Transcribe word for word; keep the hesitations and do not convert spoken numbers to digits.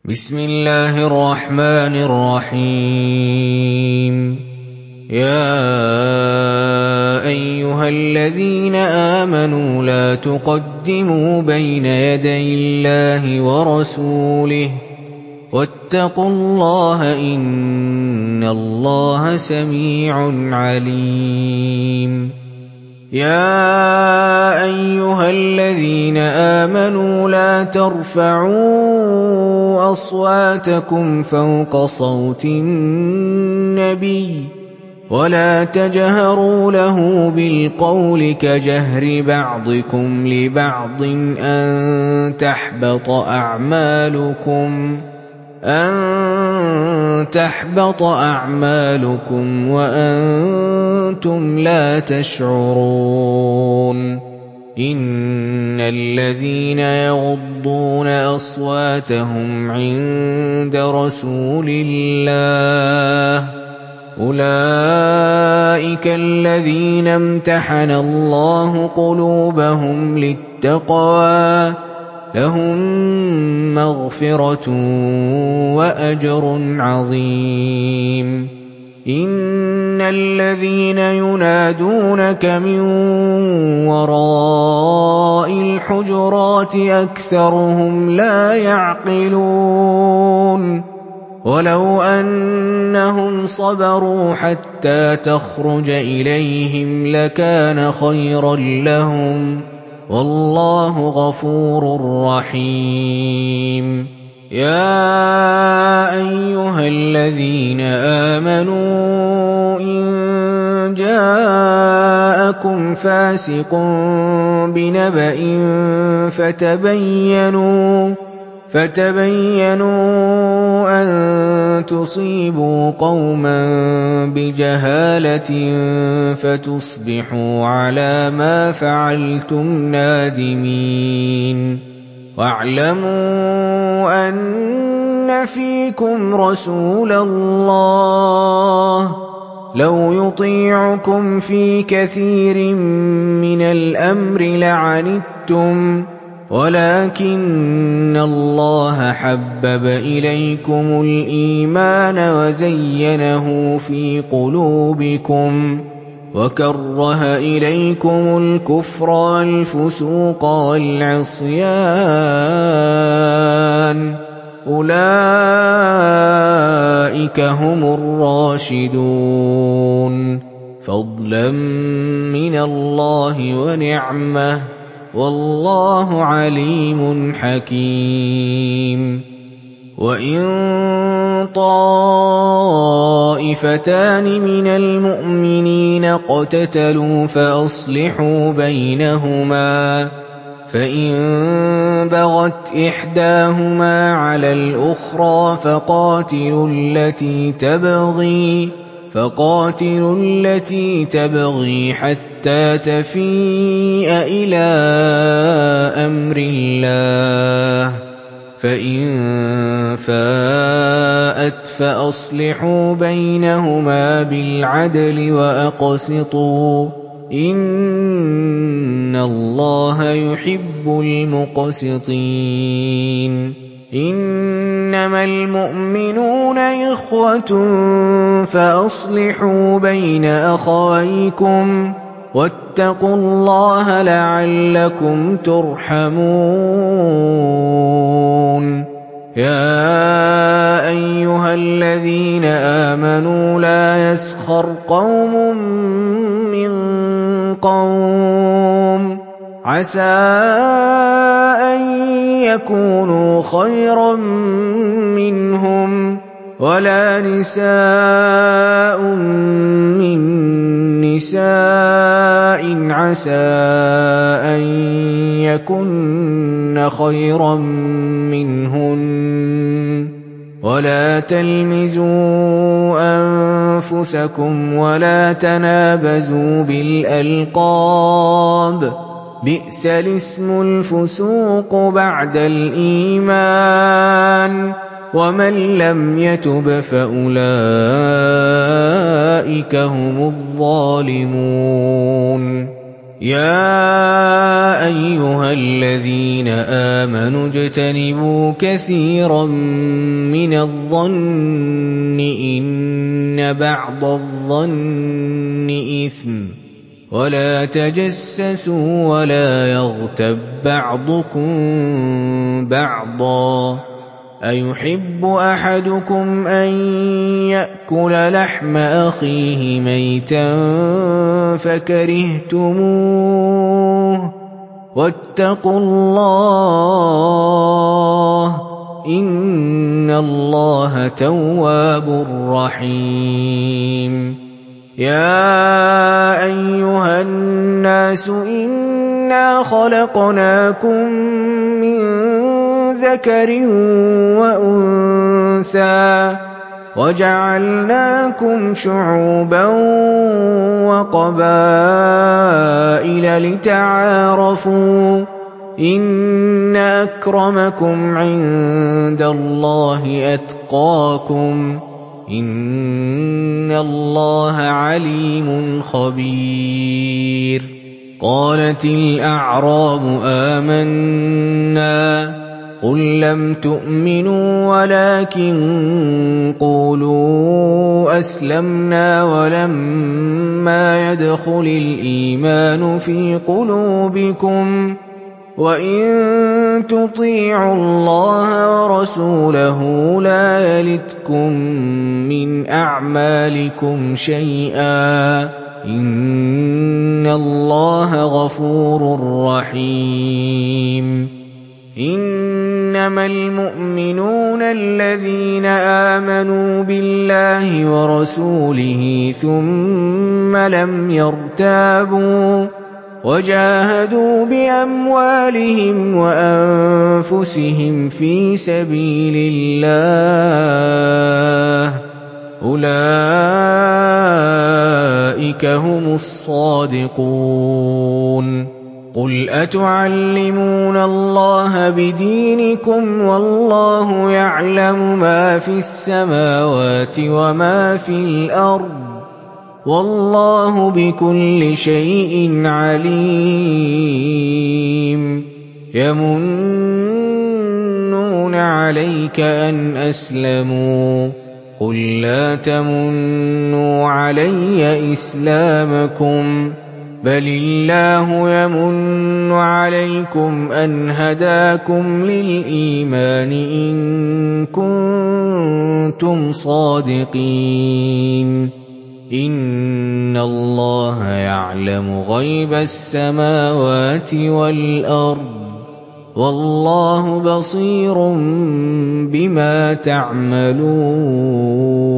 بسم الله الرحمن الرحيم يا أيها الذين آمنوا لا تقدموا بين يدي الله ورسوله واتقوا الله إن الله سميع عليم يا أيها الذين آمنوا لا ترفعوا أصواتكم فوق صوت النبي ولا تجهروا له بالقول كجهر بعضكم لبعض أن تحبط أعمالكم أن تحبط أعمالكم وأنتم لا تشعرون إن الذين يغضون أصواتهم عند رسول الله أولئك الذين امتحن الله قلوبهم للتقوى لهم مغفرة وأجر عظيم إن الذين ينادونك من وراء الحجرات أكثرهم لا يعقلون ولو أنهم صبروا حتى تخرج إليهم لكان خيرا لهم والله غفور رحيم يا أيها الذين آمنوا إن جاءكم فاسق بنبأ فتبينوا فتبينوا أن تصيبوا قوما بجهالة فتصبحوا على ما فعلتم نادمين واعلموا أن فيكم رسول الله لو يطيعكم في كثير من الأمر لعنتم ولكن الله حبب إليكم الإيمان وزينه في قلوبكم وكره إليكم الكفر والفسوق والعصيان أولئك هم الراشدون فضلا من الله ونعمة والله عليم حكيم وإن طائفتان من المؤمنين اقتتلوا فأصلحوا بينهما فإن بغت إحداهما على الأخرى فقاتلوا التي تبغي فقاتلوا التي تبغي حتى تفيء إلى أمر الله فإن فاءت فأصلحوا بينهما بالعدل وأقسطوا إن الله يحب المقسطين إنما المؤمنون إخوة فأصلحوا بين أخويكم واتقوا الله لعلكم ترحمون يا أيها الذين آمنوا لا يسخر قوم من قوم عسى أن يكونوا خيرا منهم ولا نساء من نساء عسى أن يكن خيرا منهن ولا تلمزوا أنفسكم ولا تنابزوا بالألقاب بئس الاسم الفسوق بعد الإيمان ومن لم يتب فأولئك هم الظالمون يَا أَيُّهَا الَّذِينَ آمَنُوا اجْتَنِبُوا كَثِيرًا مِّنَ الظَّنِّ إِنَّ بَعْضَ الظَّنِّ إِثْمٌ ۖ وَلَا تَجَسَّسُوا وَلَا يَغْتَب بَّعْضُكُم بَعْضًا ۚ أَيُحِبُّ أَحَدُكُمْ أَن يَأْكُلَ لَحْمَ أَخِيهِ مَيْتًا فَكَرِهْتُمُوهُ ۚ وَاتَّقُوا اللَّهَ ۚ إِنَّ اللَّهَ تَوَّابٌ رَّحِيمٌ يَا أَيُّهَا النَّاسُ إِنَّا خَلَقْنَاكُم مِّن ذَكَرٍ وَأُنثَىٰ وَجَعَلْنَاكُمْ شُعُوبًا وَقَبَائِلَ لِتَعَارَفُوا ۚ إِنَّ أَكْرَمَكُمْ عِندَ اللَّهِ أَتْقَاكُمْ ۚ إِنَّ اللَّهَ عَلِيمٌ خَبِيرٌ قَالَتِ الْأَعْرَابُ آمَنَّا ۖ قُل لَّمْ تُؤْمِنُوا وَلَٰكِن قُولُوا أَسْلَمْنَا وَلَمَّا يَدْخُلِ الْإِيمَانُ فِي قُلُوبِكُمْ ۖ وَإِن تُطِيعُوا اللَّهَ وَرَسُولَهُ لَا يَلِتْكُم مِّنْ أَعْمَالِكُمْ شَيْئًا ۚ إِنَّ اللَّهَ غَفُورٌ رَّحِيمٌ إِنَّمَا الْمُؤْمِنُونَ الَّذِينَ آمَنُوا بِاللَّهِ وَرَسُولِهِ ثُمَّ لَمْ يَرْتَابُوا وَجَاهَدُوا بِأَمْوَالِهِمْ وَأَنفُسِهِمْ فِي سَبِيلِ اللَّهِ ۚ أُولَٰئِكَ هُمُ الصَّادِقُونَ قُلْ أَتُعَلِّمُونَ اللَّهَ بِدِينِكُمْ وَاللَّهُ يَعْلَمُ مَا فِي السَّمَاوَاتِ وَمَا فِي الْأَرْضِ ۚ وَاللَّهُ بِكُلِّ شَيْءٍ عَلِيمٌ يَمُنُّونَ عَلَيْكَ أَنْ أَسْلَمُوا ۖ قُل لَّا تَمُنُّوا عَلَيَّ إِسْلَامَكُم ۖ بَلِ اللَّهُ يَمُنُّ عَلَيْكُمْ أَنْ هَدَاكُمْ لِلْإِيمَانِ إِن كُنتُمْ صَادِقِينَ إِنَّ اللَّهَ يَعْلَمُ غَيْبَ السَّمَاوَاتِ وَالْأَرْضِ ۚ وَاللَّهُ بَصِيرٌ بِمَا تَعْمَلُونَ